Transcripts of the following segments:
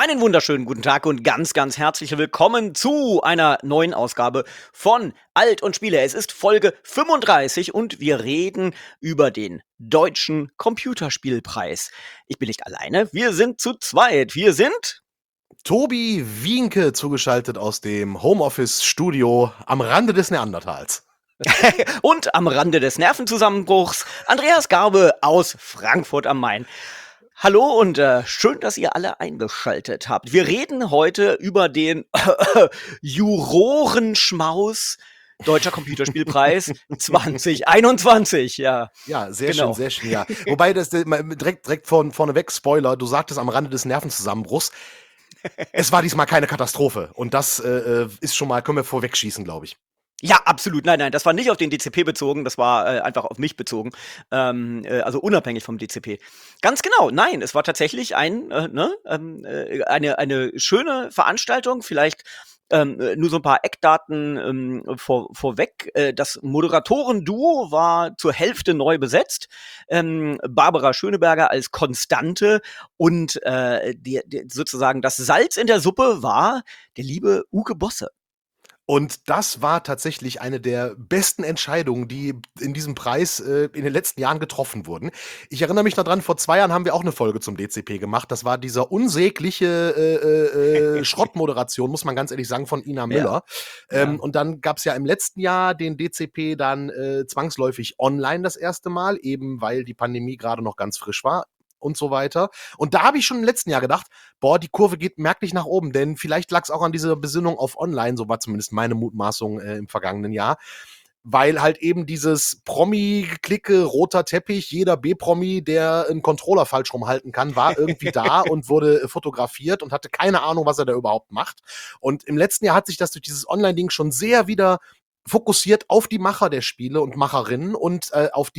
Einen wunderschönen guten Tag und ganz, ganz herzlich willkommen zu einer neuen Ausgabe von Alt und Spiele. Es ist Folge 35 und wir reden über den Deutschen Computerspielpreis. Ich bin nicht alleine, wir sind zu zweit. Wir sind Tobi Wienke zugeschaltet aus dem Homeoffice-Studio am Rande des Neandertals. und am Rande des Nervenzusammenbruchs Andreas Garbe aus Frankfurt am Main. Hallo und schön, dass ihr alle eingeschaltet habt. Wir reden heute über den Jurorenschmaus Deutscher Computerspielpreis 2021. Ja, Ja, sehr schön, genau. sehr schön, ja. Wobei, direkt vorneweg, Spoiler, du sagtest am Rande des Nervenzusammenbruchs, es war diesmal keine Katastrophe. Und das ist schon mal, können wir vorwegschießen, glaube ich. Ja, absolut. Nein, nein, das war nicht auf den DCP bezogen, das war einfach auf mich bezogen. Also unabhängig vom DCP. Ganz genau, nein, es war tatsächlich eine schöne Veranstaltung. Vielleicht nur so ein paar Eckdaten vorweg. Das Moderatoren-Duo war zur Hälfte neu besetzt. Barbara Schöneberger als Konstante und sozusagen das Salz in der Suppe war der liebe Uke Bosse. Und das war tatsächlich eine der besten Entscheidungen, die in diesem Preis in den letzten Jahren getroffen wurden. Ich erinnere mich daran, vor 2 Jahren haben wir auch eine Folge zum DCP gemacht. Das war dieser unsägliche Schrottmoderation, muss man ganz ehrlich sagen, von Ina Müller. Ja. Und dann gab es ja im letzten Jahr den DCP dann zwangsläufig online das erste Mal, eben weil die Pandemie gerade noch ganz frisch war und so weiter. Und da habe ich schon im letzten Jahr gedacht, boah, die Kurve geht merklich nach oben, denn vielleicht lag es auch an dieser Besinnung auf online, so war zumindest meine Mutmaßung im vergangenen Jahr, weil halt eben dieses Promi-Geklicke, roter Teppich, jeder B-Promi, der einen Controller falsch rumhalten kann, war irgendwie da und wurde fotografiert und hatte keine Ahnung, was er da überhaupt macht. Und im letzten Jahr hat sich das durch dieses Online-Ding schon sehr wieder fokussiert auf die Macher der Spiele und Macherinnen und auf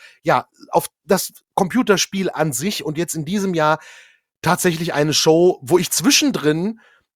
das Computerspiel an sich. Und jetzt in diesem Jahr tatsächlich eine Show, wo ich zwischendrin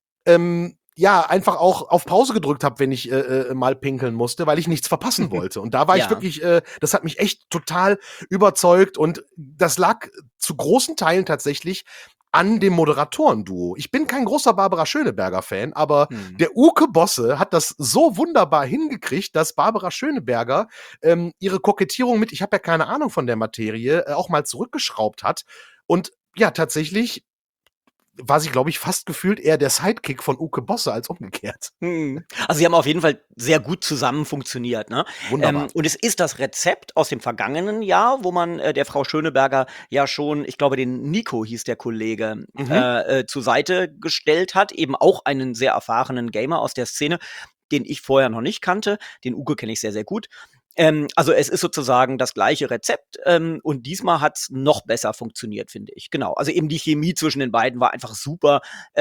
einfach auch auf Pause gedrückt habe, wenn ich mal pinkeln musste, weil ich nichts verpassen wollte. Und da war ich Ja. wirklich, das hat mich echt total überzeugt und das lag zu großen Teilen tatsächlich an dem Moderatoren-Duo. Ich bin kein großer Barbara Schöneberger-Fan, aber der Uke Bosse hat das so wunderbar hingekriegt, dass Barbara Schöneberger ihre Kokettierung mit, ich habe ja keine Ahnung von der Materie, auch mal zurückgeschraubt hat. Und ja, tatsächlich war sie, glaube ich, fast gefühlt eher der Sidekick von Uke Bosse als umgekehrt. Also, sie haben auf jeden Fall sehr gut zusammen funktioniert, ne? Wunderbar. Und es ist das Rezept aus dem vergangenen Jahr, wo man der Frau Schöneberger ja schon, ich glaube, den Nico hieß der Kollege, zur Seite gestellt hat. Eben auch einen sehr erfahrenen Gamer aus der Szene, den ich vorher noch nicht kannte. Den Uke kenne ich sehr, sehr gut. Also es ist sozusagen das gleiche Rezept und diesmal hat's noch besser funktioniert, finde ich. Genau. Also eben die Chemie zwischen den beiden war einfach super.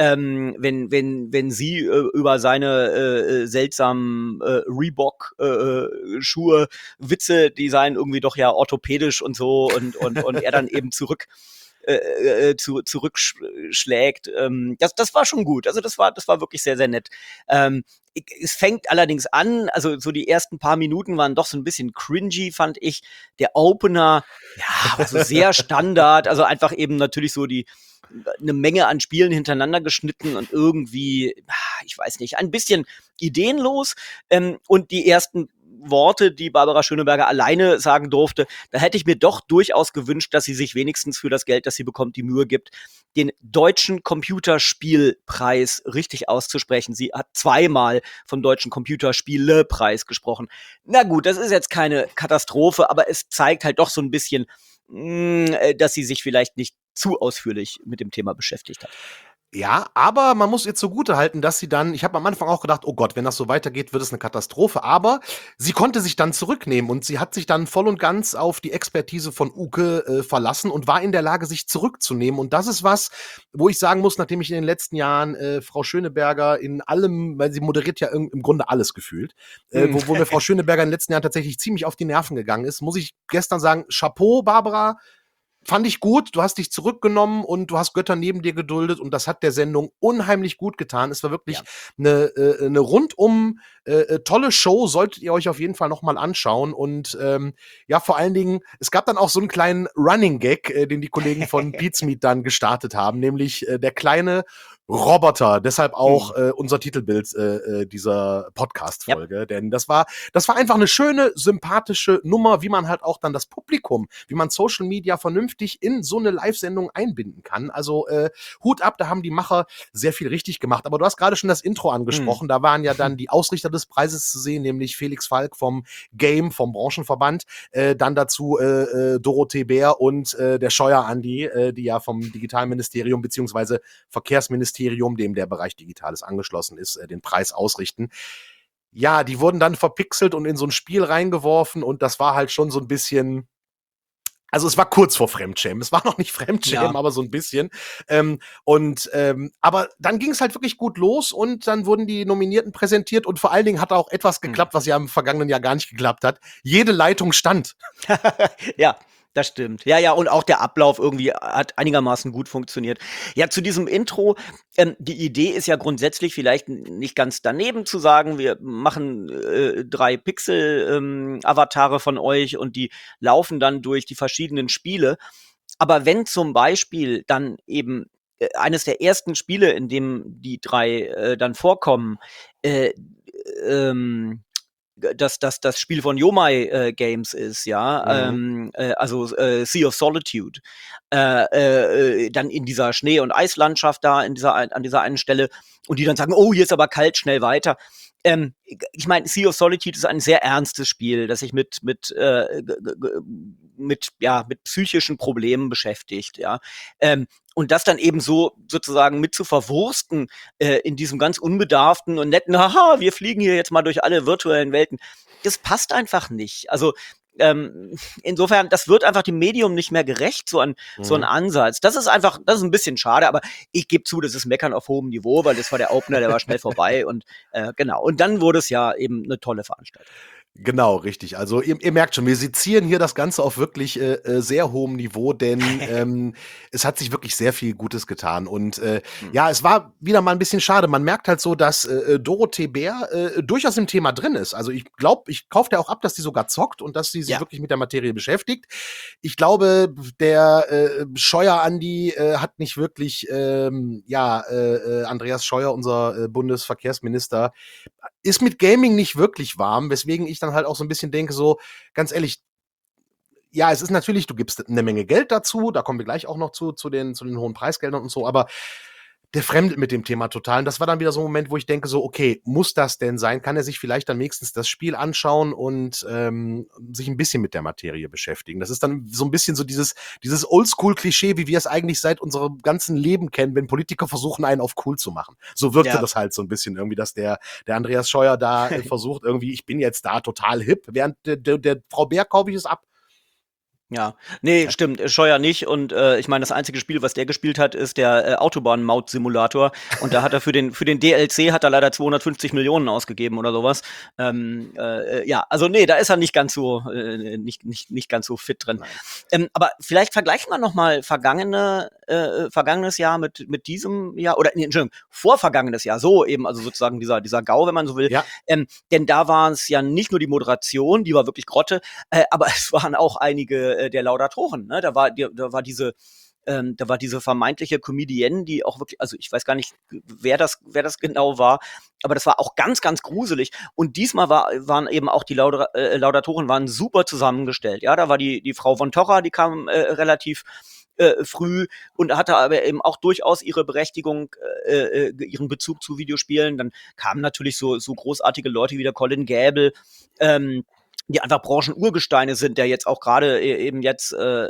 Wenn sie über seine seltsamen Reebok-Schuhe Witze, die seien irgendwie doch ja orthopädisch und so und er dann eben zurückschlägt. Das war schon gut. Also das war wirklich sehr, sehr nett. Es fängt allerdings an, also so die ersten paar Minuten waren doch so ein bisschen cringy, fand ich. Der Opener, ja, war so sehr Standard, also einfach eben natürlich so eine Menge an Spielen hintereinander geschnitten und irgendwie, ich weiß nicht, ein bisschen ideenlos. Und die ersten Worte, die Barbara Schöneberger alleine sagen durfte, da hätte ich mir doch durchaus gewünscht, dass sie sich wenigstens für das Geld, das sie bekommt, die Mühe gibt, den Deutschen Computerspielpreis richtig auszusprechen. Sie hat zweimal vom Deutschen Computerspielepreis gesprochen. Na gut, das ist jetzt keine Katastrophe, aber es zeigt halt doch so ein bisschen, dass sie sich vielleicht nicht zu ausführlich mit dem Thema beschäftigt hat. Ja, aber man muss ihr zugutehalten, dass sie dann, ich habe am Anfang auch gedacht, oh Gott, wenn das so weitergeht, wird es eine Katastrophe. Aber sie konnte sich dann zurücknehmen und sie hat sich dann voll und ganz auf die Expertise von Uke verlassen und war in der Lage, sich zurückzunehmen. Und das ist was, wo ich sagen muss, nachdem ich in den letzten Jahren Frau Schöneberger in allem, weil sie moderiert ja im Grunde alles gefühlt, wo mir Frau Schöneberger in den letzten Jahren tatsächlich ziemlich auf die Nerven gegangen ist, muss ich gestern sagen, Chapeau, Barbara. Fand ich gut, du hast dich zurückgenommen und du hast Götter neben dir geduldet und das hat der Sendung unheimlich gut getan. Es war wirklich eine rundum tolle Show, solltet ihr euch auf jeden Fall noch mal anschauen und ja, vor allen Dingen, es gab dann auch so einen kleinen Running Gag, den die Kollegen von Pizmeet dann gestartet haben, nämlich der kleine Roboter, deshalb auch unser Titelbild dieser Podcast-Folge, denn das war einfach eine schöne, sympathische Nummer, wie man halt auch dann das Publikum, wie man Social Media vernünftig in so eine Live-Sendung einbinden kann. Also Hut ab, da haben die Macher sehr viel richtig gemacht. Aber du hast gerade schon das Intro angesprochen, da waren ja dann die Ausrichter des Preises zu sehen, nämlich Felix Falk vom Game, vom Branchenverband, dann dazu Dorothee Bär und der Scheuer Andi, die ja vom Digitalministerium beziehungsweise Verkehrsministerium, dem der Bereich Digitales angeschlossen ist, den Preis ausrichten. Ja, die wurden dann verpixelt und in so ein Spiel reingeworfen und das war halt schon so ein bisschen, also es war kurz vor Fremdschämen. Es war noch nicht Fremdschämen, Ja. aber so ein bisschen. Aber dann ging es halt wirklich gut los und dann wurden die Nominierten präsentiert und vor allen Dingen hat auch etwas geklappt, was ja im vergangenen Jahr gar nicht geklappt hat. Jede Leitung stand. Ja, das stimmt. Ja, ja, und auch der Ablauf irgendwie hat einigermaßen gut funktioniert. Ja, zu diesem Intro, die Idee ist ja grundsätzlich vielleicht nicht ganz daneben zu sagen, wir machen 3 Pixel-Avatare von euch und die laufen dann durch die verschiedenen Spiele. Aber wenn zum Beispiel dann eben eines der ersten Spiele, in dem die 3 dann vorkommen, äh, ähm, das Spiel von Yomai Games ist, ja, also Sea of Solitude, dann in dieser Schnee- und Eislandschaft da an dieser einen Stelle und die dann sagen, oh, hier ist aber kalt, schnell weiter. Ich meine, Sea of Solitude ist ein sehr ernstes Spiel, das sich mit psychischen Problemen beschäftigt, ja. Und das dann eben so sozusagen mit zu verwursten in diesem ganz unbedarften und netten, haha, wir fliegen hier jetzt mal durch alle virtuellen Welten, das passt einfach nicht. Also insofern, das wird einfach dem Medium nicht mehr gerecht, so ein Ansatz. Das ist ein bisschen schade, aber ich gebe zu, das ist Meckern auf hohem Niveau, weil das war der Opener, der war schnell vorbei und genau. Und dann wurde es ja eben eine tolle Veranstaltung. Genau, richtig. Also ihr merkt schon, wir sezieren hier das Ganze auf wirklich sehr hohem Niveau, denn es hat sich wirklich sehr viel Gutes getan. Und ja, es war wieder mal ein bisschen schade. Man merkt halt so, dass Dorothee Bär durchaus im Thema drin ist. Also ich glaube, ich kaufe dir auch ab, dass die sogar zockt und dass sie sich Ja. wirklich mit der Materie beschäftigt. Ich glaube, der Scheuer Andi hat nicht wirklich, Andreas Scheuer, unser Bundesverkehrsminister, ist mit Gaming nicht wirklich warm, weswegen ich dann halt auch so ein bisschen denke, so, ganz ehrlich, ja, es ist natürlich, du gibst eine Menge Geld dazu, da kommen wir gleich auch noch zu den hohen Preisgeldern und so, aber der fremdelt mit dem Thema total. Und das war dann wieder so ein Moment, wo ich denke so, okay, muss das denn sein? Kann er sich vielleicht dann wenigstens das Spiel anschauen und sich ein bisschen mit der Materie beschäftigen? Das ist dann so ein bisschen so dieses Oldschool-Klischee, wie wir es eigentlich seit unserem ganzen Leben kennen, wenn Politiker versuchen, einen auf cool zu machen. So wirkte Ja. das halt so ein bisschen irgendwie, dass der Andreas Scheuer da versucht irgendwie, ich bin jetzt da total hip, während der Frau Bär kaufe ich es ab. Ja, nee, stimmt, Scheuer nicht. Und ich meine, das einzige Spiel, was der gespielt hat, ist der Autobahn-Maut-Simulator. Und da hat er für den DLC hat er leider 250 Millionen ausgegeben oder sowas. Ja, also nee, da ist er nicht ganz so nicht ganz so fit drin. Aber vielleicht vergleichen wir noch mal vergangenes Jahr mit diesem Jahr oder nee, Entschuldigung, vorvergangenes Jahr, so eben, also sozusagen dieser GAU, wenn man so will. Ja. Denn da war es ja nicht nur die Moderation, die war wirklich Grotte, aber es waren auch einige der Laudatoren, ne? Da war diese vermeintliche Comedienne, die auch wirklich, also ich weiß gar nicht, wer das genau war, aber das war auch ganz, ganz gruselig. Und diesmal waren eben auch die Laudatoren waren super zusammengestellt. Ja, da war die Frau von Torra, die kam relativ früh und hatte aber eben auch durchaus ihre Berechtigung, ihren Bezug zu Videospielen. Dann kamen natürlich so großartige Leute wie der Colin Gäbel, die einfach Branchenurgesteine sind, der jetzt auch gerade eben jetzt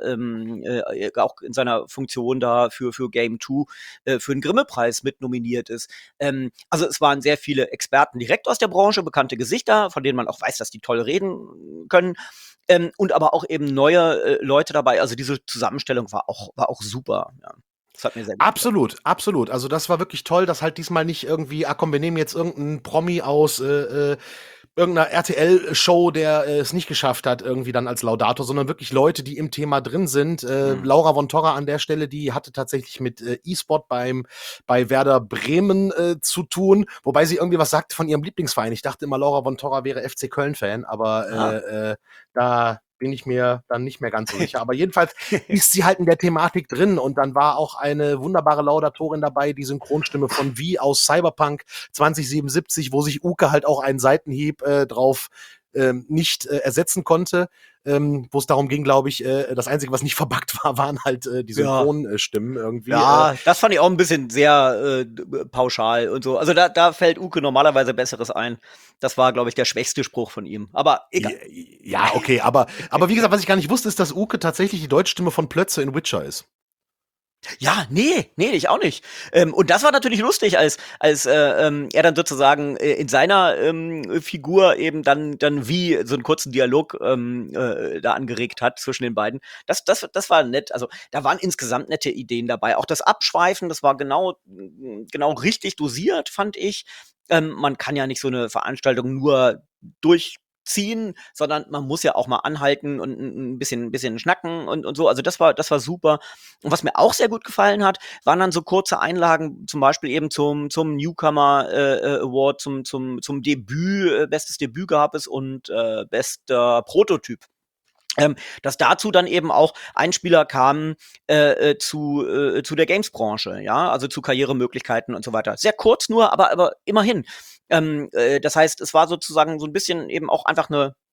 auch in seiner Funktion da für Game 2 für den Grimme-Preis mit nominiert ist. Also es waren sehr viele Experten direkt aus der Branche, bekannte Gesichter, von denen man auch weiß, dass die toll reden können. Und aber auch eben neue Leute dabei. Also diese Zusammenstellung war auch super. Ja. Das hat mir sehr gut Absolut, absolut. Also das war wirklich toll, dass halt diesmal nicht irgendwie, komm, wir nehmen jetzt irgendeinen Promi aus irgendeiner RTL-Show, der es nicht geschafft hat, irgendwie dann als Laudator, sondern wirklich Leute, die im Thema drin sind. Laura von Torra an der Stelle, die hatte tatsächlich mit E-Sport bei Werder Bremen zu tun, wobei sie irgendwie was sagte von ihrem Lieblingsverein. Ich dachte immer, Laura von Torra wäre FC Köln-Fan, aber da bin ich mir dann nicht mehr ganz so sicher. Aber jedenfalls ist sie halt in der Thematik drin und dann war auch eine wunderbare Laudatorin dabei, die Synchronstimme von Vi aus Cyberpunk 2077, wo sich Uke halt auch einen Seitenhieb drauf nicht ersetzen konnte, wo es darum ging, glaube ich, das Einzige, was nicht verbuggt war, waren halt die Ja. Synchronstimmen irgendwie. Ja, das fand ich auch ein bisschen sehr pauschal und so. Also da fällt Uke normalerweise Besseres ein. Das war, glaube ich, der schwächste Spruch von ihm. Aber egal. Ja, okay, aber wie gesagt, was ich gar nicht wusste, ist, dass Uke tatsächlich die Deutschstimme von Plötze in Witcher ist. Ja, nee, ich auch nicht. Und das war natürlich lustig, als er dann sozusagen in seiner Figur eben dann wie so einen kurzen Dialog da angeregt hat zwischen den beiden. Das war nett. Also da waren insgesamt nette Ideen dabei. Auch das Abschweifen, das war genau richtig dosiert, fand ich. Man kann ja nicht so eine Veranstaltung nur durchziehen, sondern man muss ja auch mal anhalten und ein bisschen schnacken und so. Also das war super. Und was mir auch sehr gut gefallen hat, waren dann so kurze Einlagen, zum Beispiel eben zum Newcomer Award, zum Debüt, bestes Debüt gab es und bester Prototyp. Dass dazu dann eben auch Einspieler kamen zu der Games-Branche, ja, also zu Karrieremöglichkeiten und so weiter. Sehr kurz nur, aber immerhin. Das heißt, es war sozusagen so ein bisschen eben auch einfach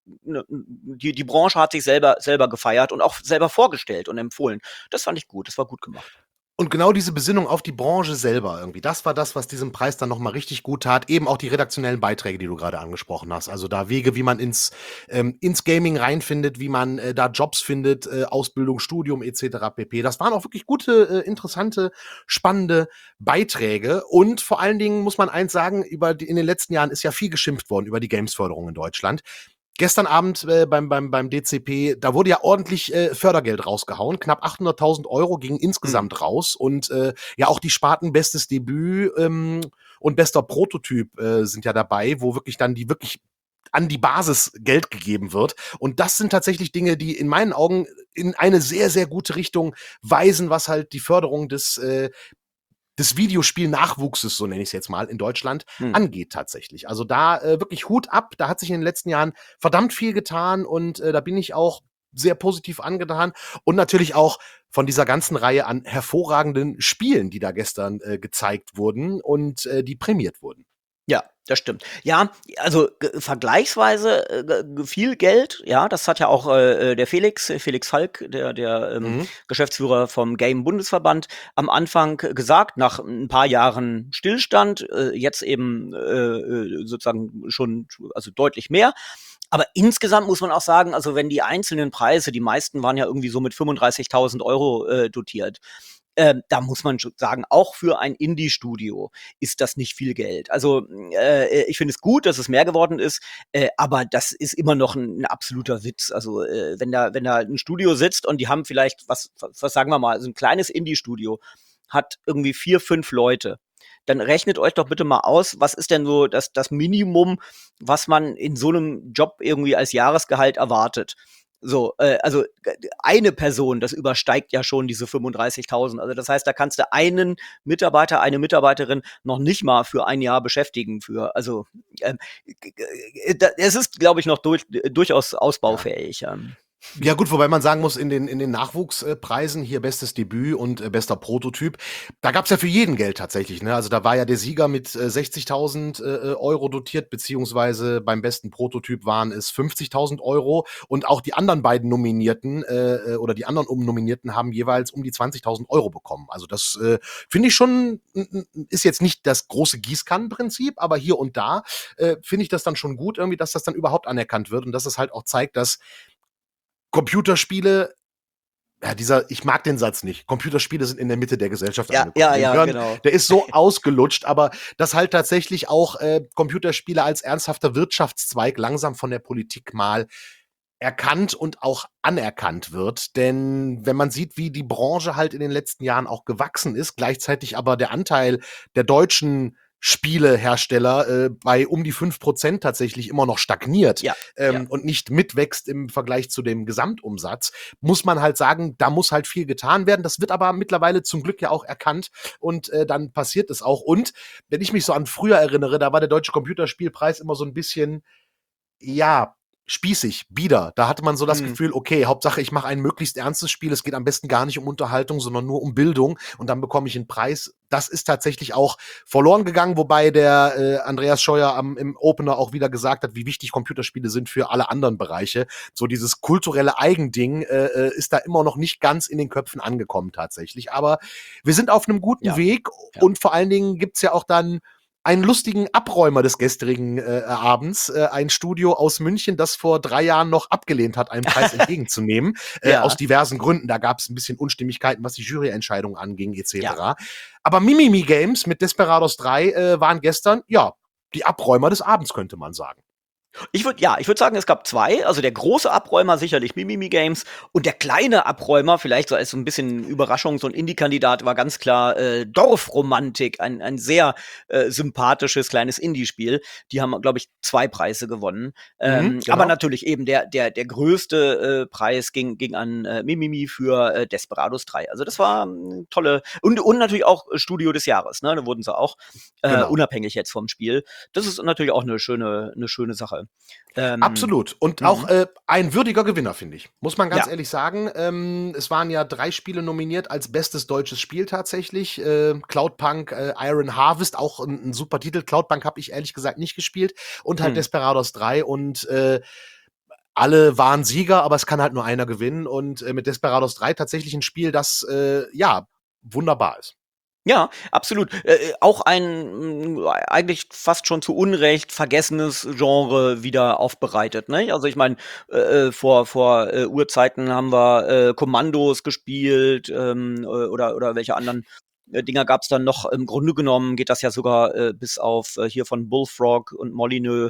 die Branche hat sich selber gefeiert und auch selber vorgestellt und empfohlen. Das fand ich gut, das war gut gemacht. Und genau diese Besinnung auf die Branche selber irgendwie, das war das, was diesem Preis dann noch mal richtig gut tat. Eben auch die redaktionellen Beiträge, die du gerade angesprochen hast. Also da Wege, wie man ins Gaming reinfindet, wie man da Jobs findet, Ausbildung, Studium etc. pp. Das waren auch wirklich gute, interessante, spannende Beiträge. Und vor allen Dingen muss man eins sagen, in den letzten Jahren ist ja viel geschimpft worden über die Gamesförderung in Deutschland. Gestern Abend beim DCP, da wurde ja ordentlich Fördergeld rausgehauen. Knapp 800.000 Euro gingen insgesamt raus. Und ja, auch die Sparten Bestes Debüt und bester Prototyp sind ja dabei, wo wirklich dann die wirklich an die Basis Geld gegeben wird. Und das sind tatsächlich Dinge, die in meinen Augen in eine sehr, sehr gute Richtung weisen, was halt die Förderung des Videospiel-Nachwuchses, so nenne ich es jetzt mal, in Deutschland angeht tatsächlich. Also da wirklich Hut ab, da hat sich in den letzten Jahren verdammt viel getan und da bin ich auch sehr positiv angetan und natürlich auch von dieser ganzen Reihe an hervorragenden Spielen, die da gestern gezeigt wurden und die prämiert wurden. Ja, das stimmt. Ja, also vergleichsweise viel Geld, ja, das hat ja auch der Felix Falk, der Geschäftsführer vom Game-Bundesverband, am Anfang gesagt, nach ein paar Jahren Stillstand, jetzt eben sozusagen schon, also deutlich mehr. Aber insgesamt muss man auch sagen, also wenn die einzelnen Preise, die meisten waren ja irgendwie so mit 35.000 Euro dotiert, da muss man schon sagen, auch für ein Indie-Studio ist das nicht viel Geld. Also ich finde es gut, dass es mehr geworden ist, aber das ist immer noch ein absoluter Witz. Also wenn da ein Studio sitzt und die haben vielleicht, was sagen wir mal, so ein kleines Indie-Studio hat irgendwie 4, 5 Leute. Dann rechnet euch doch bitte mal aus, was ist denn so das Minimum, was man in so einem Job irgendwie als Jahresgehalt erwartet. So, also eine Person, das übersteigt ja schon diese 35.000. Also das heißt, da kannst du einen Mitarbeiter, eine Mitarbeiterin noch nicht mal für ein Jahr beschäftigen für. Also es ist, glaube ich, noch durchaus ausbaufähig. Ja gut, wobei man sagen muss, in den Nachwuchspreisen, hier bestes Debüt und bester Prototyp, da gab's ja für jeden Geld tatsächlich, ne? Also da war ja der Sieger mit 60.000 Euro dotiert, beziehungsweise beim besten Prototyp waren es 50.000 Euro und auch die anderen beiden Nominierten oder die anderen Nominierten haben jeweils um die 20.000 Euro bekommen. Also das finde ich schon, ist jetzt nicht das große Gießkannenprinzip, aber hier und da finde ich das dann schon gut irgendwie, dass das dann überhaupt anerkannt wird und dass es halt auch zeigt, dass Computerspiele, ja, ich mag den Satz nicht. Computerspiele sind in der Mitte der Gesellschaft angekommen. Genau. Der ist so ausgelutscht, aber dass halt tatsächlich auch Computerspiele als ernsthafter Wirtschaftszweig langsam von der Politik mal erkannt und auch anerkannt wird. Denn wenn man sieht, wie die Branche halt in den letzten Jahren auch gewachsen ist, gleichzeitig aber der Anteil der deutschen Spielehersteller bei um die 5% tatsächlich immer noch stagniert und nicht mitwächst im Vergleich zu dem Gesamtumsatz, muss man halt sagen, da muss halt viel getan werden. Das wird aber mittlerweile zum Glück ja auch erkannt und dann passiert es auch. Und wenn ich mich so an früher erinnere, da war der Deutsche Computerspielpreis immer so ein bisschen, ja, spießig, bieder. Da hatte man so das Hm. Gefühl, okay, Hauptsache ich mache ein möglichst ernstes Spiel. Es geht am besten gar nicht um Unterhaltung, sondern nur um Bildung und dann bekomme ich einen Preis. Das ist tatsächlich auch verloren gegangen, wobei der Andreas Scheuer im Opener auch wieder gesagt hat, wie wichtig Computerspiele sind für alle anderen Bereiche. So dieses kulturelle Eigending ist da immer noch nicht ganz in den Köpfen angekommen tatsächlich. Aber wir sind auf einem guten Ja, Weg ja. und vor allen Dingen gibt's ja auch dann einen lustigen Abräumer des gestrigen Abends, ein Studio aus München, das vor 3 Jahren noch abgelehnt hat, einen Preis entgegenzunehmen, aus Ja, diversen Gründen. Da gab es ein bisschen Unstimmigkeiten, was die Juryentscheidung anging, ja. etc. Aber Mimimi Games mit Desperados 3 waren gestern, ja, die Abräumer des Abends, könnte man sagen. Ich würde sagen, es gab 2. Also der große Abräumer sicherlich Mimimi Games und der kleine Abräumer, vielleicht so als so ein bisschen Überraschung, so ein Indie-Kandidat war ganz klar Dorfromantik, ein sehr sympathisches kleines Indie-Spiel. Die haben, glaube ich, 2 Preise gewonnen. Aber Genau. natürlich eben der größte Preis ging an Mimimi für Desperados 3. Also das war tolle und natürlich auch Studio des Jahres, ne? Da wurden sie auch Genau. unabhängig jetzt vom Spiel. Das ist natürlich auch eine schöne Sache. Ähm, Absolut. Und auch mhm. ein würdiger Gewinner, finde ich. Muss man ganz Ja. ehrlich sagen. Es waren ja 3 Spiele nominiert als bestes deutsches Spiel tatsächlich. Cloudpunk, Iron Harvest, auch ein super Titel. Cloudpunk habe ich ehrlich gesagt nicht gespielt. Und halt Hm. Desperados 3. Und alle waren Sieger, aber es kann halt nur einer gewinnen. Und mit Desperados 3 tatsächlich ein Spiel, das ja wunderbar ist. Ja, absolut. Auch ein eigentlich fast schon zu Unrecht vergessenes Genre wieder aufbereitet, ne? Also ich meine, vor Urzeiten haben wir Kommandos gespielt oder welche anderen Dinger gab's dann noch. Im Grunde genommen geht das ja sogar bis auf hier von Bullfrog und Molyneux,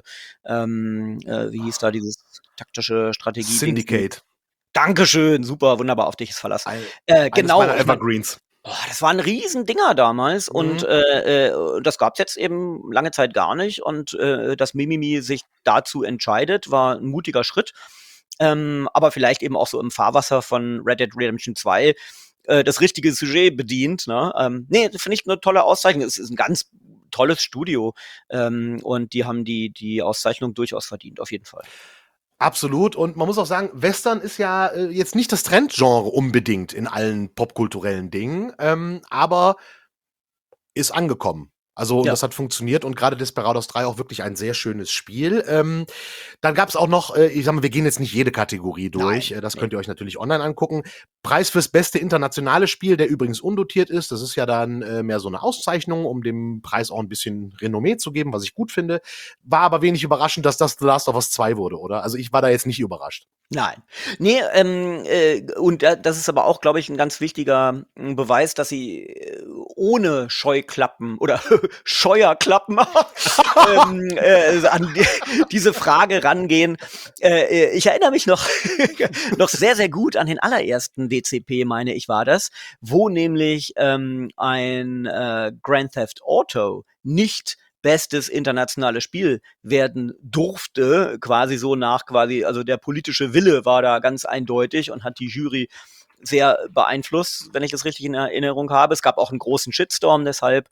wie hieß da dieses taktische Strategie-Dings? Syndicate. Dankeschön, super, wunderbar, auf dich ist Verlass. Eines Genau, meiner ich meine, Evergreens. das waren Riesendinger damals und Mhm. das gab's jetzt eben lange Zeit gar nicht und dass Mimimi sich dazu entscheidet, war ein mutiger Schritt, aber vielleicht eben auch so im Fahrwasser von Red Dead Redemption 2 das richtige Sujet bedient, ne? Ne, das finde ich 'ne tolle Auszeichnung. Es ist ein ganz tolles Studio, und die haben die Auszeichnung durchaus verdient, auf jeden Fall. Absolut. Und man muss auch sagen, Western ist ja jetzt nicht das Trendgenre unbedingt in allen popkulturellen Dingen, aber ist angekommen. Also, und Ja. das hat funktioniert und gerade Desperados 3 auch wirklich ein sehr schönes Spiel. Dann gab's auch noch, ich sage mal, wir gehen jetzt nicht jede Kategorie durch, Nein, das ne. könnt ihr euch natürlich online angucken. Preis fürs beste internationale Spiel, der übrigens undotiert ist. Das ist ja dann mehr so 'ne Auszeichnung, um dem Preis auch 'n bisschen Renommee zu geben, was ich gut finde. War aber wenig überraschend, dass das The Last of Us 2 wurde, oder? Also, ich war da jetzt nicht überrascht. Nein. Ne, und das ist aber auch, glaube ich, 'n ganz wichtiger, Beweis, dass sie, ohne Scheuklappen oder Scheuerklappen an diese Frage rangehen. Ich erinnere mich noch noch sehr, sehr gut an den allerersten DCP, meine ich, war das, wo nämlich, ein, Grand Theft Auto nicht bestes internationales Spiel werden durfte, quasi so nach quasi, also der politische Wille war da ganz eindeutig und hat die Jury sehr beeinflusst, wenn ich das richtig in Erinnerung habe. Es gab auch einen großen Shitstorm deshalb.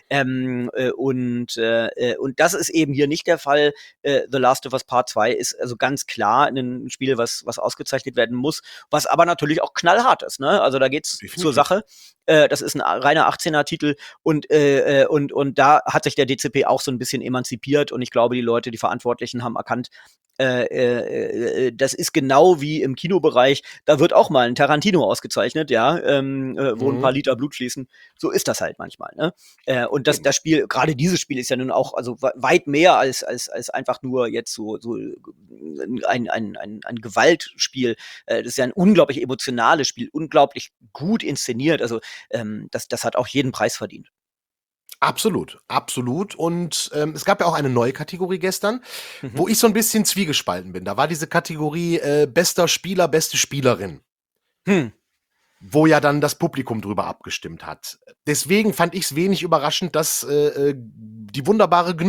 Und das ist eben hier nicht der Fall. The Last of Us Part 2 ist also ganz klar ein Spiel, was ausgezeichnet werden muss, was aber natürlich auch knallhart ist. Ne? Also da geht's zur Definitiv. Sache. Das ist ein reiner 18er-Titel und da hat sich der DCP auch so ein bisschen emanzipiert und ich glaube, die Leute, die Verantwortlichen haben erkannt, das ist genau wie im Kinobereich, da wird auch mal ein Tarantino ausgezeichnet, ja, wo ein Mhm. paar Liter Blut fließen. So ist das halt manchmal, ne? Und Eben. das Spiel, gerade dieses Spiel ist ja nun auch, also weit mehr als einfach nur jetzt so ein Gewaltspiel. Das ist ja ein unglaublich emotionales Spiel, unglaublich gut inszeniert. Also das hat auch jeden Preis verdient. Absolut, absolut. Und es gab ja auch eine neue Kategorie gestern, Mhm. wo ich so ein bisschen zwiegespalten bin. Da war diese Kategorie bester Spieler, beste Spielerin, Hm. wo ja dann das Publikum drüber abgestimmt hat. Deswegen fand ich es wenig überraschend, dass die wunderbare Gnu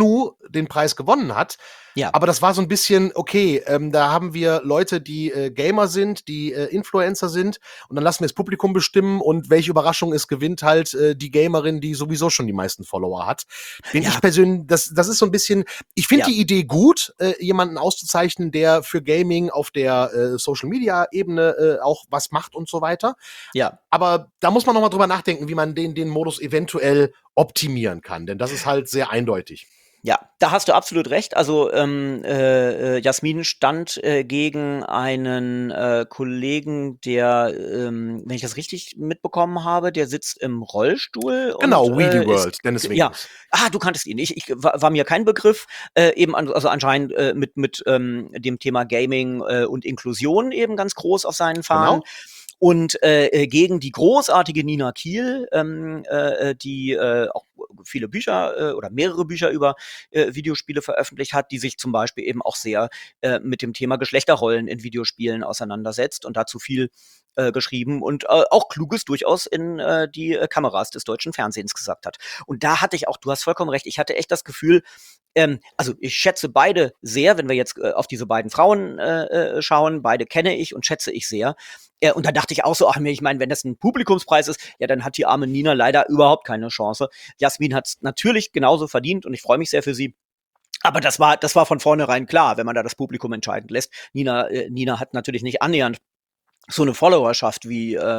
den Preis gewonnen hat. Ja. Aber das war so ein bisschen, okay, da haben wir Leute, die Gamer sind, die Influencer sind und dann lassen wir das Publikum bestimmen und welche Überraschung es gewinnt halt die Gamerin, die sowieso schon die meisten Follower hat. Bin Ja. ich persönlich, das ist so ein bisschen, ich finde Ja. die Idee gut, jemanden auszuzeichnen, der für Gaming auf der Social-Media-Ebene auch was macht und so weiter. Ja. Aber da muss man noch mal drüber nachdenken, wie man den Modus eventuell optimieren kann, denn das ist halt sehr eindeutig. Ja, da hast du absolut recht. Also Jasmin stand gegen einen Kollegen, der, wenn ich das richtig mitbekommen habe, der sitzt im Rollstuhl Genau, und Wheelie ist, World, Dennis ja, Winkels. du kanntest ihn. Ich war mir kein Begriff. Also anscheinend mit dem Thema Gaming und Inklusion eben ganz groß auf seinen Fahnen. Genau. Und gegen die großartige Nina Kiel, die auch viele Bücher oder mehrere Bücher über Videospiele veröffentlicht hat, die sich zum Beispiel eben auch sehr mit dem Thema Geschlechterrollen in Videospielen auseinandersetzt und dazu viel geschrieben und auch Kluges durchaus in die Kameras des deutschen Fernsehens gesagt hat. Und da hatte ich auch, du hast vollkommen recht, ich hatte echt das Gefühl, also ich schätze beide sehr, wenn wir jetzt auf diese beiden Frauen schauen, beide kenne ich und schätze ich sehr. Und da dachte ich auch so, ach mir, ich meine, wenn das ein Publikumspreis ist, ja, dann hat die arme Nina leider überhaupt keine Chance. Jasmin hat es natürlich genauso verdient und ich freue mich sehr für sie. Aber das war von vornherein klar, wenn man da das Publikum entscheiden lässt. Nina hat natürlich nicht annähernd so eine Followerschaft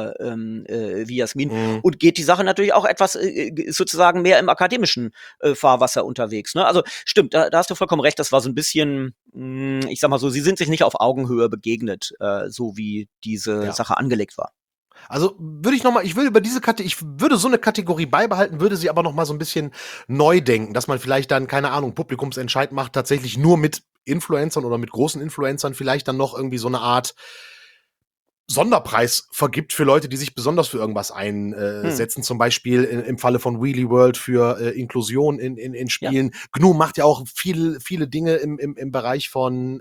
wie Jasmin und geht die Sache natürlich auch etwas sozusagen mehr im akademischen Fahrwasser unterwegs. Ne? Also stimmt, da hast du vollkommen recht, das war so ein bisschen, ich sag mal so, sie sind sich nicht auf Augenhöhe begegnet, so wie diese Sache angelegt war. Also ich würde so eine Kategorie beibehalten, würde sie aber noch mal so ein bisschen neu denken, dass man vielleicht dann, keine Ahnung, Publikumsentscheid macht, tatsächlich nur mit Influencern oder mit großen Influencern, vielleicht dann noch irgendwie so eine Art Sonderpreis vergibt für Leute, die sich besonders für irgendwas einsetzen. Zum Beispiel im Falle von Wheelie World für Inklusion in Spielen. Ja. GNU macht ja auch viele Dinge im Bereich von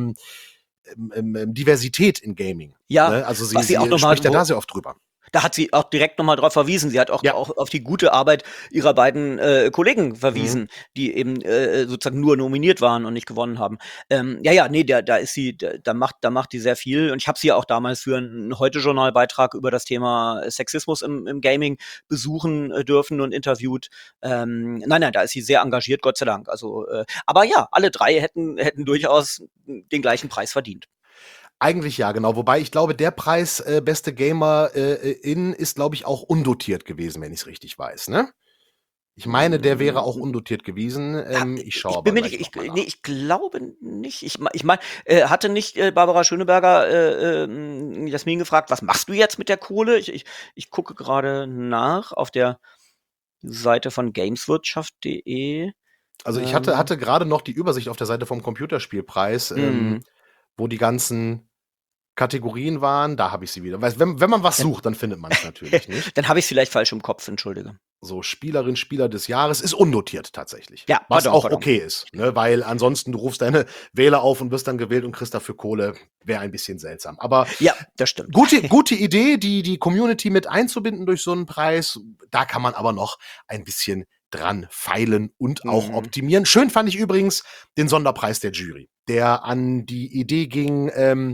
Diversität in Gaming. Ja, ne? Also sie spricht ja da sehr oft drüber. Da hat sie auch direkt nochmal drauf verwiesen. Sie hat auch auf die gute Arbeit ihrer beiden Kollegen verwiesen, die eben sozusagen nur nominiert waren und nicht gewonnen haben. Da macht die sehr viel. Und ich habe sie ja auch damals für einen Heute-Journal-Beitrag über das Thema Sexismus im Gaming besuchen dürfen und interviewt. Nein, da ist sie sehr engagiert, Gott sei Dank. Also, aber ja, alle drei hätten durchaus den gleichen Preis verdient. Eigentlich ja, genau. Wobei ich glaube, der Preis beste Gamer ist, glaube ich, auch undotiert gewesen, wenn ich es richtig weiß, ne? Ich meine, der wäre auch undotiert gewesen. Ich schaue aber gleich noch mal nach. Nee, ich glaube nicht. Ich meine, hatte nicht Barbara Schöneberger Jasmin gefragt, was machst du jetzt mit der Kohle? Ich gucke gerade nach auf der Seite von gameswirtschaft.de. Also ich hatte gerade noch die Übersicht auf der Seite vom Computerspielpreis, wo die ganzen Kategorien waren. Da habe ich sie wieder. Weil wenn man was sucht, dann findet man es natürlich nicht. Dann habe ich es vielleicht falsch im Kopf, entschuldige. So, Spielerin, Spieler des Jahres ist undotiert tatsächlich. Ja, was auch okay ist, ne? Weil ansonsten du rufst deine Wähler auf und wirst dann gewählt und kriegst dafür Kohle. Wäre ein bisschen seltsam. Aber ja, das stimmt. Gute Idee, die Community mit einzubinden durch so einen Preis. Da kann man aber noch ein bisschen dran feilen und auch optimieren. Schön fand ich übrigens den Sonderpreis der Jury, der an die Idee ging,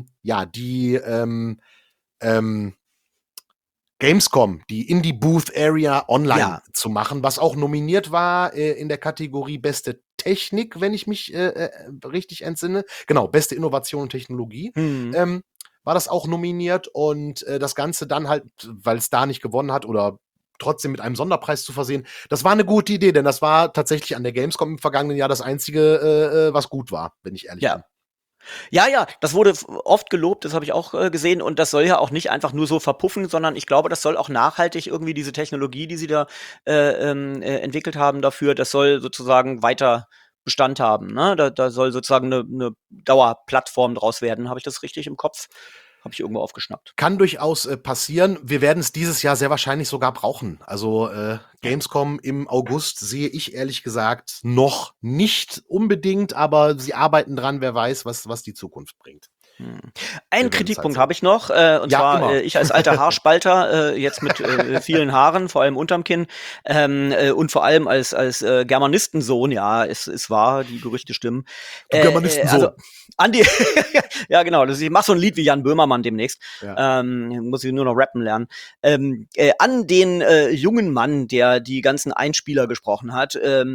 Gamescom, die Indie Booth Area online zu machen, was auch nominiert war in der Kategorie Beste Technik, wenn ich mich richtig entsinne. Genau, Beste Innovation und Technologie. War das auch nominiert und das Ganze dann halt, weil es da nicht gewonnen hat oder trotzdem mit einem Sonderpreis zu versehen, das war eine gute Idee, denn das war tatsächlich an der Gamescom im vergangenen Jahr das einzige, was gut war, wenn ich ehrlich bin. Ja, das wurde oft gelobt, das habe ich auch gesehen und das soll ja auch nicht einfach nur so verpuffen, sondern ich glaube, das soll auch nachhaltig irgendwie diese Technologie, die sie da entwickelt haben dafür, das soll sozusagen weiter Bestand haben. Ne? Da soll sozusagen eine Dauerplattform draus werden. Habe ich das richtig im Kopf? Habe ich irgendwo aufgeschnappt. Kann durchaus passieren. Wir werden es dieses Jahr sehr wahrscheinlich sogar brauchen. Also Gamescom im August sehe ich ehrlich gesagt noch nicht unbedingt, aber sie arbeiten dran. Wer weiß, was die Zukunft bringt. Einen Wir werden Zeit Kritikpunkt sehen. habe ich noch, und Ja, zwar immer. ich als alter Haarspalter, jetzt mit vielen Haaren, vor allem unterm Kinn, und vor allem als Germanistensohn, ja, es wahr, die Gerüchte stimmen. Du Also Germanistensohn. Andi, ja genau, ich mache so ein Lied wie Jan Böhmermann demnächst, Ja. muss ich nur noch rappen lernen. An den jungen Mann, der die ganzen Einspieler gesprochen hat,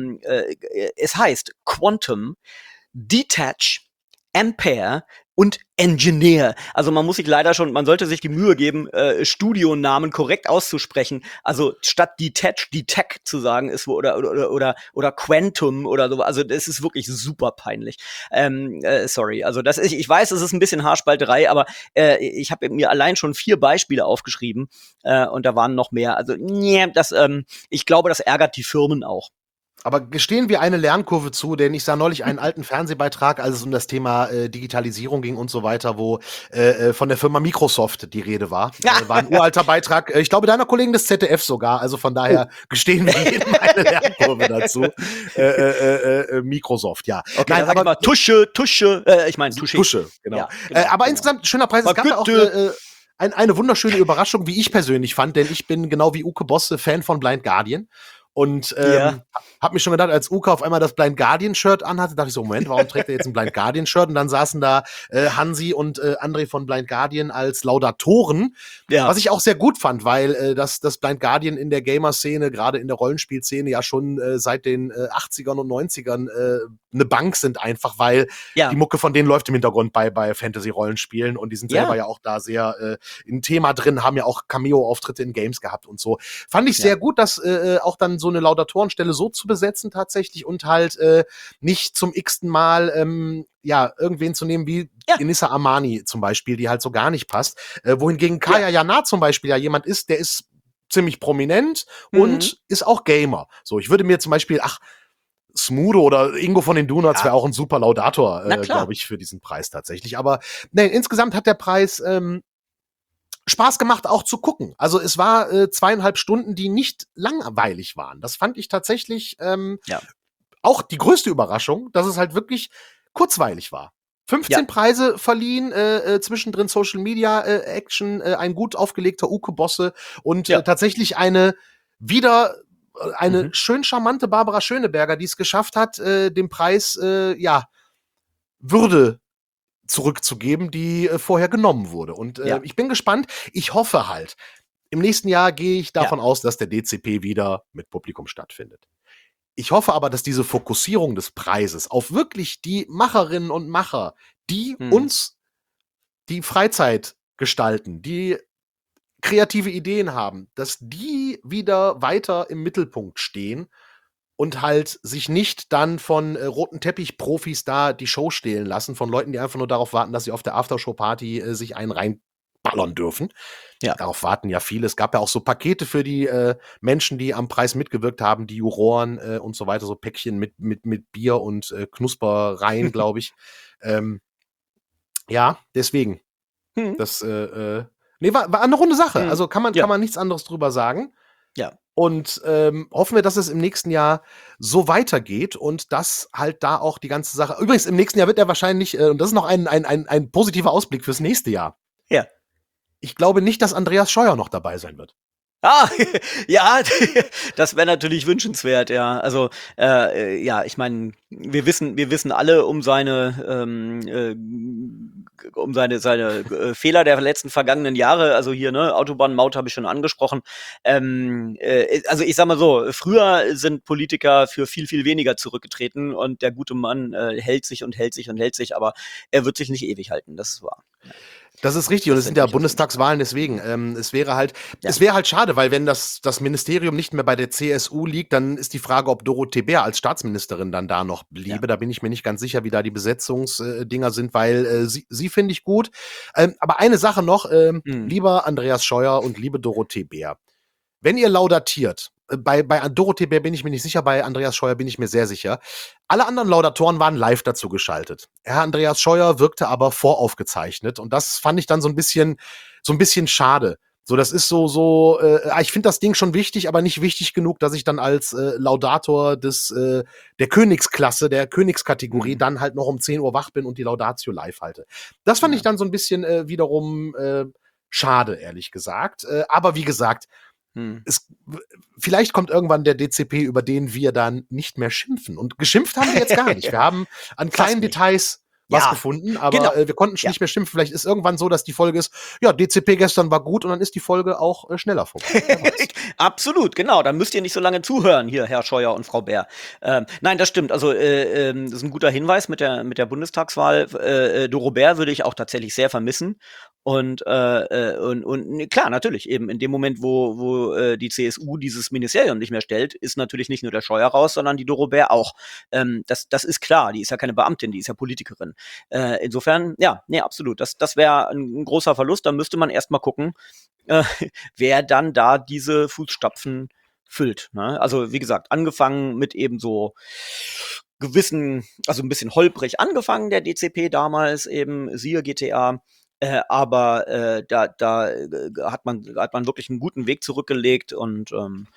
es heißt Quantum, Detach, Ampere und Engineer. Also man man sollte sich die Mühe geben, Studionamen korrekt auszusprechen. Also statt Detach zu sagen ist oder Quantum oder so. Also das ist wirklich super peinlich. Sorry. Also ich weiß, es ist ein bisschen Haarspalterei, aber ich habe mir allein schon 4 Beispiele aufgeschrieben und da waren noch mehr. Also ich glaube, das ärgert die Firmen auch. Aber gestehen wir eine Lernkurve zu, denn ich sah neulich einen alten Fernsehbeitrag, als es um das Thema Digitalisierung ging und so weiter, wo von der Firma Microsoft die Rede war. War ein uralter Beitrag, ich glaube deiner Kollegen des ZDF sogar, also von daher gestehen wir jedem eine Lernkurve dazu. Microsoft, ja. Okay, Nein, aber mal Tusche, ich meine Touché. Tusche, genau. Ja, genau, aber genau. insgesamt ein schöner Preis. Mal Es gab ja auch bitte. eine wunderschöne Überraschung, wie ich persönlich fand, denn ich bin genau wie Uke Bosse Fan von Blind Guardian. Und Ja. hab mich schon gedacht, als Uke auf einmal das Blind Guardian-Shirt anhatte, dachte ich so, Moment, warum trägt er jetzt ein Blind Guardian-Shirt? Und dann saßen da Hansi und André von Blind Guardian als Laudatoren, Ja. was ich auch sehr gut fand, weil das Blind Guardian in der Gamer-Szene, gerade in der Rollenspielszene, ja schon seit den 80ern und 90ern eine Bank sind einfach, weil Ja. die Mucke von denen läuft im Hintergrund bei Fantasy-Rollenspielen und die sind selber ja auch da sehr im Thema drin, haben ja auch Cameo-Auftritte in Games gehabt und so. Fand ich sehr gut, dass auch dann so eine Laudatorenstelle so zu besetzen tatsächlich und halt nicht zum x-ten Mal irgendwen zu nehmen wie Inissa Amani zum Beispiel, die halt so gar nicht passt. Wohingegen Kaya Jana zum Beispiel ja jemand ist, der ist ziemlich prominent und ist auch Gamer. So, ich würde mir zum Beispiel, Smudo oder Ingo von den Donuts wäre auch ein super Laudator, glaube ich, für diesen Preis tatsächlich. Aber insgesamt hat der Preis Spaß gemacht, auch zu gucken. Also es war 2,5 Stunden, die nicht langweilig waren. Das fand ich tatsächlich auch die größte Überraschung, dass es halt wirklich kurzweilig war. 15 Preise verliehen, zwischendrin Social Media Action, ein gut aufgelegter Uke Bosse und tatsächlich eine schön charmante Barbara Schöneberger, die es geschafft hat, dem Preis Würde zurückzugeben, die vorher genommen wurde. Und ich bin gespannt. Ich hoffe halt, im nächsten Jahr gehe ich davon aus, dass der DCP wieder mit Publikum stattfindet. Ich hoffe aber, dass diese Fokussierung des Preises auf wirklich die Macherinnen und Macher, die uns die Freizeit gestalten, die kreative Ideen haben, dass die wieder weiter im Mittelpunkt stehen und halt sich nicht dann von roten Teppich-Profis da die Show stehlen lassen, von Leuten, die einfach nur darauf warten, dass sie auf der Aftershow-Party sich einen reinballern dürfen. Ja. Darauf warten ja viele. Es gab ja auch so Pakete für die Menschen, die am Preis mitgewirkt haben, die Juroren und so weiter, so Päckchen mit Bier und Knuspereien, glaube ich. Deswegen. Das war eine runde Sache. Also kann man nichts anderes drüber sagen. Ja. Und hoffen wir, dass es im nächsten Jahr so weitergeht und dass halt da auch die ganze Sache. Übrigens, im nächsten Jahr wird er wahrscheinlich, und das ist noch ein positiver Ausblick fürs nächste Jahr. Ja. Ich glaube nicht, dass Andreas Scheuer noch dabei sein wird. Ja, das wäre natürlich wünschenswert, ja. Also, ich meine, wir wissen alle um seine Fehler der letzten vergangenen Jahre. Also hier, Autobahnmaut habe ich schon angesprochen. Also ich sag mal so, früher sind Politiker für viel, viel weniger zurückgetreten und der gute Mann hält sich, aber er wird sich nicht ewig halten, das ist wahr. Das ist richtig, und es sind ja Bundestagswahlen, deswegen. Es wäre halt schade, weil wenn das Ministerium nicht mehr bei der CSU liegt, dann ist die Frage, ob Dorothee Bär als Staatsministerin dann da noch bliebe. Ja. Da bin ich mir nicht ganz sicher, wie da die Besetzungsdinger sind, weil sie finde ich gut. Aber eine Sache noch, lieber Andreas Scheuer und liebe Dorothee Bär. Wenn ihr laudatiert, bei Dorothee Bär bin ich mir nicht sicher, bei Andreas Scheuer bin ich mir sehr sicher. Alle anderen Laudatoren waren live dazu geschaltet. Herr Andreas Scheuer wirkte aber voraufgezeichnet und das fand ich dann so ein bisschen schade. So, das ist ich finde das Ding schon wichtig, aber nicht wichtig genug, dass ich dann als Laudator der Königsklasse, der Königskategorie dann halt noch um 10 Uhr wach bin und die Laudatio live halte. Das fand ich dann so ein bisschen wiederum schade, ehrlich gesagt. Aber wie gesagt, vielleicht kommt irgendwann der DCP, über den wir dann nicht mehr schimpfen. Und geschimpft haben wir jetzt gar nicht. Wir haben an kleinen Details was gefunden, aber wir konnten schon nicht mehr schimpfen. Vielleicht ist irgendwann so, dass die Folge ist, ja, DCP gestern war gut und dann ist die Folge auch schneller vorbei. Absolut, genau. Dann müsst ihr nicht so lange zuhören, hier, Herr Scheuer und Frau Bär. Nein, das stimmt. Also, das ist ein guter Hinweis mit der Bundestagswahl. Doro Bär würde ich auch tatsächlich sehr vermissen. Und klar, natürlich, eben in dem Moment, wo die CSU dieses Ministerium nicht mehr stellt, ist natürlich nicht nur der Scheuer raus, sondern die Doro Bär auch. Das ist klar, die ist ja keine Beamtin, die ist ja Politikerin. Insofern, ja, nee, absolut. Das wäre ein großer Verlust. Da müsste man erst mal gucken, wer dann da diese Fußstapfen füllt. Ne? Also wie gesagt, angefangen mit eben so gewissen, also ein bisschen holprig angefangen, der DCP damals eben, siehe GTA. Aber da hat man wirklich einen guten Weg zurückgelegt und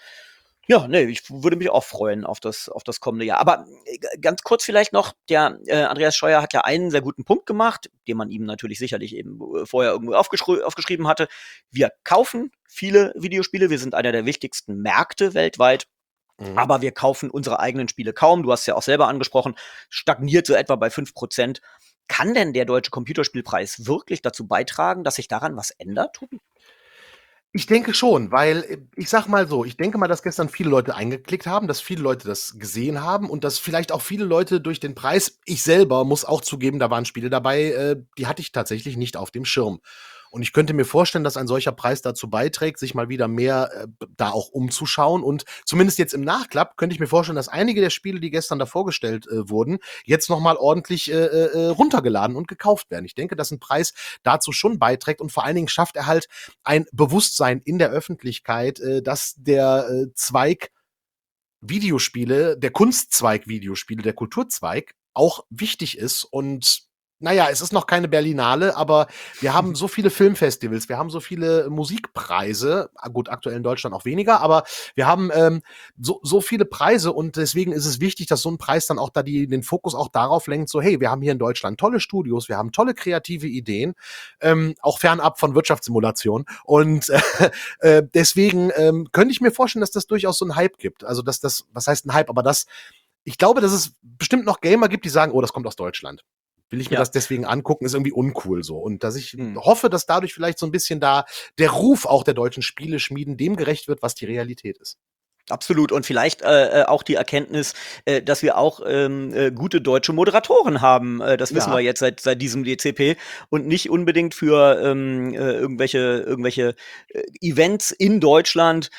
ja, nee, ich würde mich auch freuen auf das kommende Jahr. Aber ganz kurz vielleicht noch, der Andreas Scheuer hat ja einen sehr guten Punkt gemacht, den man ihm natürlich sicherlich eben vorher irgendwo aufgeschrieben hatte. Wir kaufen viele Videospiele, wir sind einer der wichtigsten Märkte weltweit. Aber wir kaufen unsere eigenen Spiele kaum. Du hast ja auch selber angesprochen, stagniert so etwa bei 5%. Kann denn der Deutsche Computerspielpreis wirklich dazu beitragen, dass sich daran was ändert, Tobi? Ich denke schon, weil ich sag mal so, ich denke mal, dass gestern viele Leute eingeklickt haben, dass viele Leute das gesehen haben und dass vielleicht auch viele Leute durch den Preis, ich selber muss auch zugeben, da waren Spiele dabei, die hatte ich tatsächlich nicht auf dem Schirm. Und ich könnte mir vorstellen, dass ein solcher Preis dazu beiträgt, sich mal wieder mehr da auch umzuschauen. Und zumindest jetzt im Nachklapp könnte ich mir vorstellen, dass einige der Spiele, die gestern da vorgestellt wurden, jetzt nochmal ordentlich runtergeladen und gekauft werden. Ich denke, dass ein Preis dazu schon beiträgt und vor allen Dingen schafft er halt ein Bewusstsein in der Öffentlichkeit, dass der Zweig Videospiele, der Kunstzweig Videospiele, der Kulturzweig auch wichtig ist und naja, es ist noch keine Berlinale, aber wir haben so viele Filmfestivals, wir haben so viele Musikpreise, gut, aktuell in Deutschland auch weniger, aber wir haben so viele Preise und deswegen ist es wichtig, dass so ein Preis dann auch den Fokus auch darauf lenkt, so hey, wir haben hier in Deutschland tolle Studios, wir haben tolle kreative Ideen, auch fernab von Wirtschaftssimulation und deswegen könnte ich mir vorstellen, dass das durchaus so einen Hype gibt. Also, was heißt ein Hype, aber ich glaube, dass es bestimmt noch Gamer gibt, die sagen, oh, das kommt aus Deutschland. Will ich mir das deswegen angucken, ist irgendwie uncool so. Und dass ich hoffe, dass dadurch vielleicht so ein bisschen da der Ruf auch der deutschen Spieleschmieden dem gerecht wird, was die Realität ist. Absolut. Und vielleicht auch die Erkenntnis, dass wir auch gute deutsche Moderatoren haben. Das wissen wir jetzt seit diesem DCP und nicht unbedingt für irgendwelche Events in Deutschland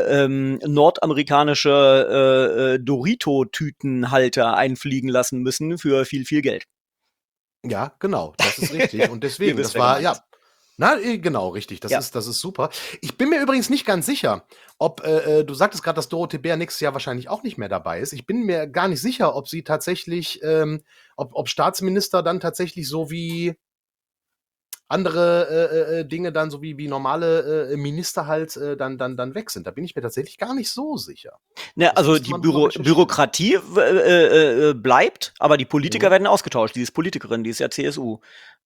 nordamerikanische Dorito-Tütenhalter einfliegen lassen müssen für viel, viel Geld. Ja, genau, das ist richtig. Und deswegen, das war, ja. Genau, richtig. Das ist super. Ich bin mir übrigens nicht ganz sicher, ob, du sagtest gerade, dass Dorothee Bär nächstes Jahr wahrscheinlich auch nicht mehr dabei ist. Ich bin mir gar nicht sicher, ob sie tatsächlich, ob Staatsminister dann tatsächlich so wie andere Dinge dann, so wie normale Minister halt dann weg sind. Da bin ich mir tatsächlich gar nicht so sicher. Ne, also die Bürokratie bleibt, aber die Politiker werden ausgetauscht. Die ist Politikerin, die ist ja CSU.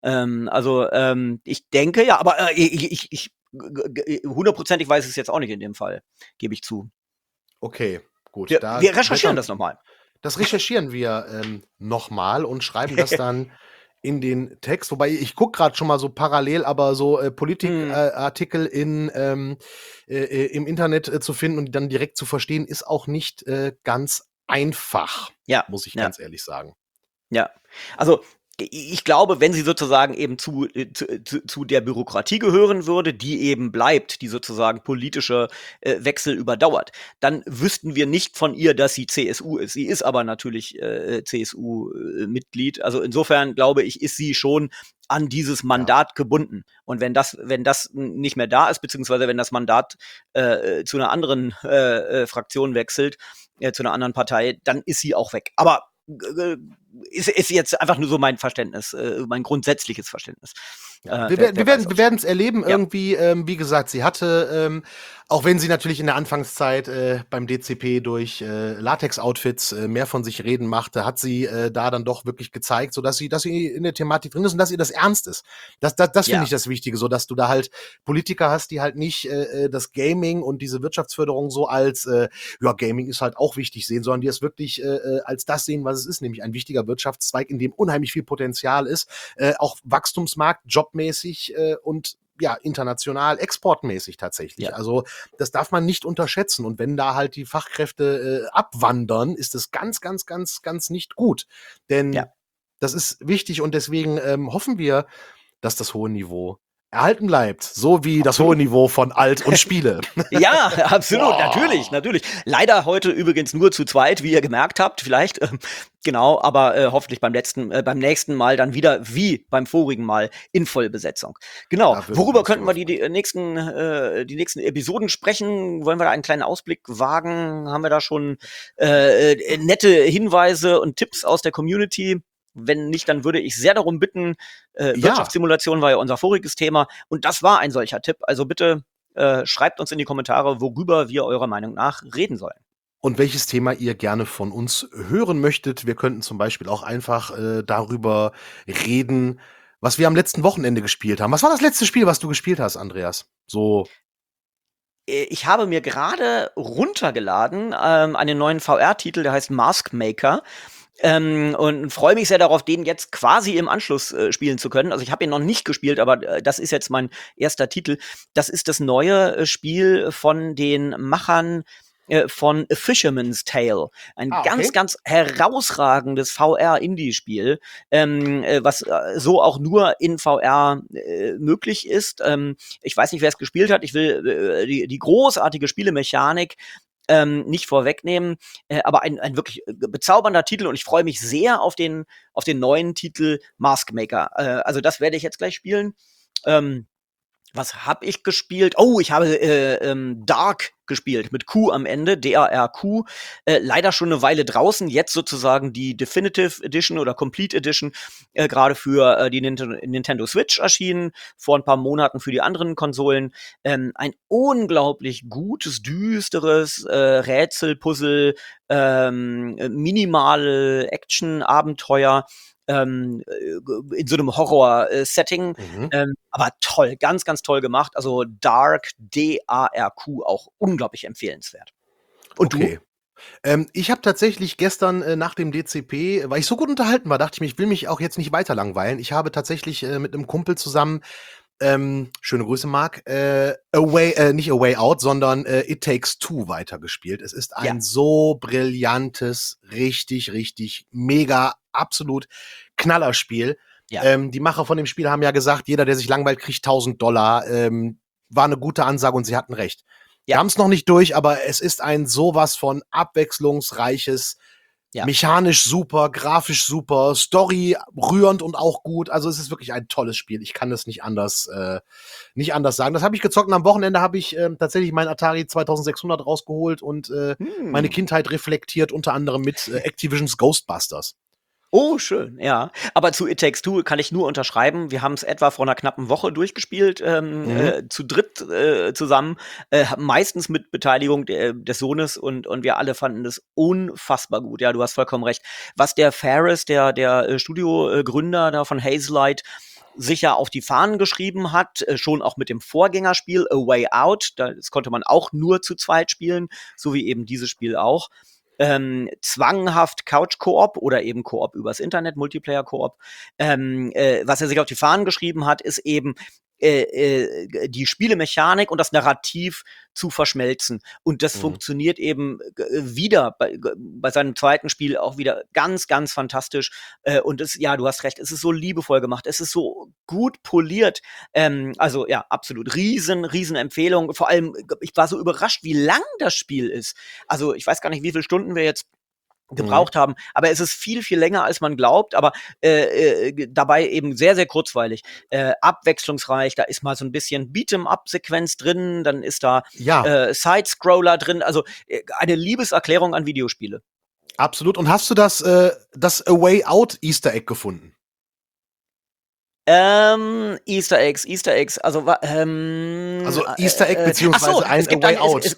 Ich denke ja, aber hundertprozentig weiß ich es jetzt auch nicht in dem Fall, gebe ich zu. Okay, gut. Wir recherchieren das nochmal. Das recherchieren wir nochmal und schreiben das dann in den Text. Wobei ich gucke gerade schon mal so parallel, aber so Politikartikel im Internet zu finden und dann direkt zu verstehen, ist auch nicht ganz einfach. Ja. Muss ich ganz ehrlich sagen. Ja, also ich glaube, wenn sie sozusagen eben zu der Bürokratie gehören würde, die eben bleibt, die sozusagen politische Wechsel überdauert, dann wüssten wir nicht von ihr, dass sie CSU ist. Sie ist aber natürlich CSU-Mitglied. Also insofern glaube ich, ist sie schon an dieses Mandat gebunden. Und wenn das nicht mehr da ist, beziehungsweise wenn das Mandat zu einer anderen Fraktion wechselt, zu einer anderen Partei, dann ist sie auch weg. Aber ist jetzt einfach nur so mein Verständnis, mein grundsätzliches Verständnis. Ja, Wer weiß, wir ob's werden's erleben ja, irgendwie. Wie gesagt, sie hatte, auch wenn sie natürlich in der Anfangszeit beim DCP durch Latex-Outfits mehr von sich reden machte, hat sie da dann doch wirklich gezeigt, so dass sie in der Thematik drin ist und dass ihr das ernst ist. Das finde ja, ich das Wichtige, so dass du da halt Politiker hast, die halt nicht das Gaming und diese Wirtschaftsförderung so als ja, Gaming ist halt auch wichtig sehen, sondern die es wirklich als das sehen, was es ist, nämlich ein wichtiger Wirtschaftszweig, in dem unheimlich viel Potenzial ist, auch Wachstumsmarkt, jobmäßig und ja, international, exportmäßig tatsächlich. ja, Also das darf man nicht unterschätzen. Und wenn da halt die Fachkräfte abwandern, ist es ganz, ganz, ganz, ganz nicht gut. Denn ja. das ist wichtig und deswegen hoffen wir, dass das hohe Niveau erhalten bleibt. So wie das hohe Absolut. Niveau von Alt und Spiele. Ja, absolut, natürlich, Boah. natürlich. Leider heute übrigens nur zu zweit, wie ihr gemerkt habt, vielleicht. Genau, aber hoffentlich beim nächsten Mal dann wieder wie beim vorigen Mal in Vollbesetzung. Genau. Da würden wir Worüber uns könnten drüber wir freuen. die nächsten Episoden sprechen? Wollen wir da einen kleinen Ausblick wagen? Haben wir da schon nette Hinweise und Tipps aus der Community? Wenn nicht, dann würde ich sehr darum bitten. Ja, Wirtschaftssimulation war ja unser voriges Thema und das war ein solcher Tipp. Also bitte schreibt uns in die Kommentare, worüber wir eurer Meinung nach reden sollen. und welches Thema ihr gerne von uns hören möchtet. Wir könnten zum Beispiel auch einfach darüber reden, was wir am letzten Wochenende gespielt haben. Was war das letzte Spiel, was du gespielt hast, Andreas? So, Ich habe mir gerade runtergeladen einen neuen VR-Titel, der heißt Mask Maker. Und freue mich sehr darauf, den jetzt quasi im Anschluss spielen zu können. Also ich habe ihn noch nicht gespielt, aber das ist jetzt mein erster Titel. Das ist das neue Spiel von den Machern von A Fisherman's Tale. Ein ganz, okay. ganz herausragendes VR-Indie-Spiel, was so auch nur in VR möglich ist. Ich weiß nicht, wer es gespielt hat. Ich will die großartige Spielemechanik nicht vorwegnehmen, aber ein wirklich bezaubernder Titel und ich freue mich sehr auf den neuen Titel Mask Maker. Also das werde ich jetzt gleich spielen. Ähm, Was habe ich gespielt? Oh, ich habe Dark gespielt mit Q am Ende, D-A-R-Q. Leider schon eine Weile draußen, jetzt sozusagen die Definitive Edition oder Complete Edition, gerade für die Nintendo Switch erschienen, vor ein paar Monaten für die anderen Konsolen. Ein unglaublich gutes, düsteres Rätsel-Puzzle, minimale Action-Abenteuer in so einem Horror-Setting. Mhm. Aber toll, ganz, ganz toll gemacht. Also Dark, D-A-R-Q, auch unglaublich empfehlenswert. Und du? Okay. Ich habe tatsächlich gestern nach dem DCP, weil ich so gut unterhalten war, dachte ich mir, ich will mich auch jetzt nicht weiter langweilen. Ich habe tatsächlich mit einem Kumpel zusammen, schöne Grüße, Marc, nicht A Way Out, sondern It Takes Two weitergespielt. Es ist Ja, ein so brillantes, richtig, richtig, mega, absolut Knallerspiel. ja, Die Macher von dem Spiel haben ja gesagt, jeder, der sich langweilt, kriegt $1000. War eine gute Ansage und sie hatten recht. Wir ja, haben es noch nicht durch, aber es ist ein sowas von abwechslungsreiches, ja. mechanisch super, grafisch super, Story rührend und auch gut. Also es ist wirklich ein tolles Spiel. Ich kann es nicht anders sagen. Das habe ich gezockt und am Wochenende habe ich tatsächlich mein Atari 2600 rausgeholt und meine Hm. Kindheit reflektiert, unter anderem mit Activisions Ghostbusters. Oh, schön, ja. Aber zu It Takes Two kann ich nur unterschreiben. Wir haben es etwa vor einer knappen Woche durchgespielt, Mhm. zu dritt zusammen, meistens mit Beteiligung des Sohnes und wir alle fanden es unfassbar gut. Ja, du hast vollkommen recht. Was der Ferris, der Studio-Gründer da von Hazelight, sich ja auf die Fahnen geschrieben hat, schon auch mit dem Vorgängerspiel A Way Out, das konnte man auch nur zu zweit spielen, so wie eben dieses Spiel auch. Zwanghaft Couch-Koop oder eben Koop übers Internet, Multiplayer-Koop. Was er sich auf die Fahnen geschrieben hat, ist eben die Spielemechanik und das Narrativ zu verschmelzen. Und das Mhm. funktioniert eben wieder bei seinem zweiten Spiel auch wieder ganz, ganz fantastisch. Und ja, du hast recht, es ist so liebevoll gemacht, es ist so gut poliert. Also ja, absolut. Riesen Empfehlung. Vor allem, ich war so überrascht, wie lang das Spiel ist. Also ich weiß gar nicht, wie viele Stunden wir jetzt Mhm. gebraucht haben, aber es ist viel länger, als man glaubt, aber dabei eben sehr kurzweilig, abwechslungsreich. Da ist mal so ein bisschen Beat'em-up-Sequenz drin, dann ist da Ja, Side-Scroller drin, also eine Liebeserklärung an Videospiele. absolut. Und hast du das A Way Out Easter Egg gefunden? Easter Eggs, also Also Easter Egg ach so, beziehungsweise ein A Way Out.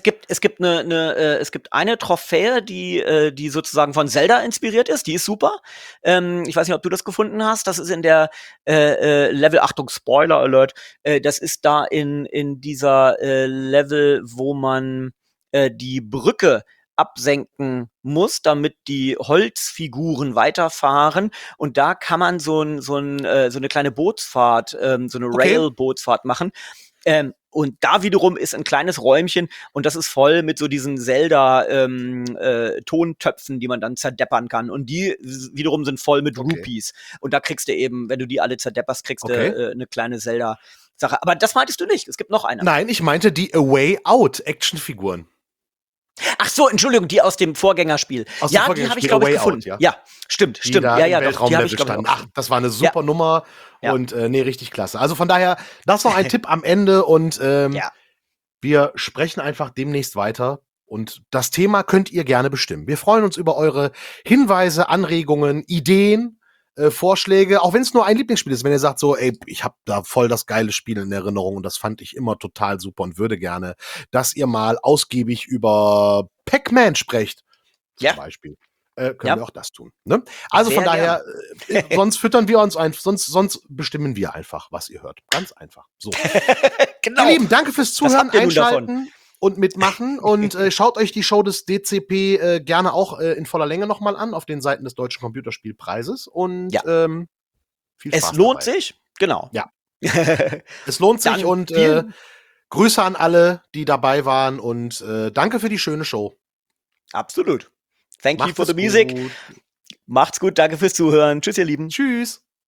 es gibt eine Trophäe, die sozusagen von Zelda inspiriert ist, die ist super. Ich weiß nicht, ob du das gefunden hast, das ist in der Level, Achtung, Spoiler Alert, das ist da in dieser Level, wo man die Brücke absenken muss, damit die Holzfiguren weiterfahren. Und da kann man so eine kleine Bootsfahrt, so eine Okay. Rail-Bootsfahrt machen. Und da wiederum ist ein kleines Räumchen und das ist voll mit so diesen Zelda-Tontöpfen, die man dann zerdeppern kann. Und die wiederum sind voll mit Okay. Rupees. Und da kriegst du eben, wenn du die alle zerdepperst, kriegst du Okay. eine kleine Zelda-Sache. Aber das meintest du nicht. Es gibt noch eine. Nein, ich meinte die A Way Out Actionfiguren. Ach so, Entschuldigung, die aus dem Vorgängerspiel. Aus dem Ja, die Vorgängerspiel, habe ich, A glaube ich, Way gefunden. Out, ja. Stimmt. Die da Ja, im ja, doch, die habe Weltraumlevel ich, glaube ich, standen. auch Ach, gefunden. das war eine super Nummer Ja. und nee, richtig klasse. Also von daher, das noch ein Tipp am Ende und Ja. wir sprechen einfach demnächst weiter und das Thema könnt ihr gerne bestimmen. Wir freuen uns über eure Hinweise, Anregungen, Ideen, Vorschläge, auch wenn es nur ein Lieblingsspiel ist. Wenn ihr sagt so, ey, ich habe da voll das geile Spiel in Erinnerung und das fand ich immer total super und würde gerne, dass ihr mal ausgiebig über Pac-Man sprecht, zum Ja. Beispiel. Können Ja. wir auch das tun. Ne? Also Sehr von daher, sonst füttern wir uns ein, sonst bestimmen wir einfach, was ihr hört. Ganz einfach. So. Genau. Ihr Lieben, danke fürs Was Zuhören, habt ihr nun davon? Einschalten und Mitmachen und schaut euch die Show des DCP gerne auch in voller Länge nochmal an auf den Seiten des Deutschen Computerspielpreises und Ja. viel Spaß Es lohnt dabei. sich, genau. Ja. Es lohnt sich Dann und vielen- Grüße an alle, die dabei waren und danke für die schöne Show. Absolut. Thank you Macht for the es music. gut. Macht's gut, danke fürs Zuhören. Tschüss, ihr Lieben. Tschüss.